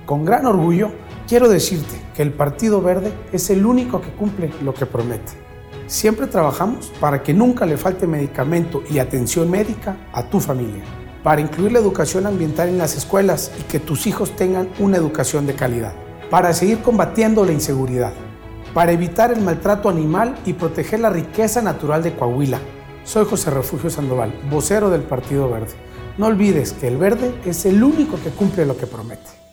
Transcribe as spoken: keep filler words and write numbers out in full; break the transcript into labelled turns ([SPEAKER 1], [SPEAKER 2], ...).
[SPEAKER 1] Con gran orgullo, quiero decirte que el Partido Verde es el único que cumple lo que promete. Siempre trabajamos para que nunca le falte medicamento y atención médica a tu familia, para incluir la educación ambiental en las escuelas y que tus hijos tengan una educación de calidad, para seguir combatiendo la inseguridad, para evitar el maltrato animal y proteger la riqueza natural de Coahuila. Soy José Refugio Sandoval, vocero del Partido Verde. No olvides que el verde es el único que cumple lo que promete.